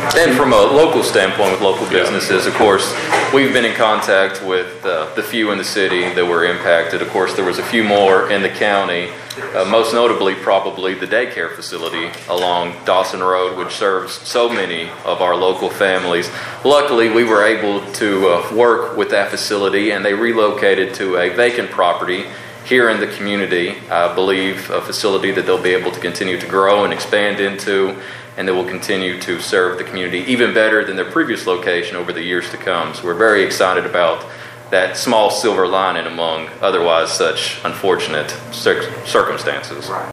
And from a local standpoint with local businesses, of course, we've been in contact with the few in the city that were impacted. Of course, there was a few more in the county, most notably probably the daycare facility along Dawson Road, which serves so many of our local families. Luckily, we were able to work with that facility, and they relocated to a vacant property here in the community. I believe a facility that they'll be able to continue to grow and expand into, and that will continue to serve the community even better than their previous location over the years to come. So we're very excited about that small silver lining among otherwise such unfortunate circumstances.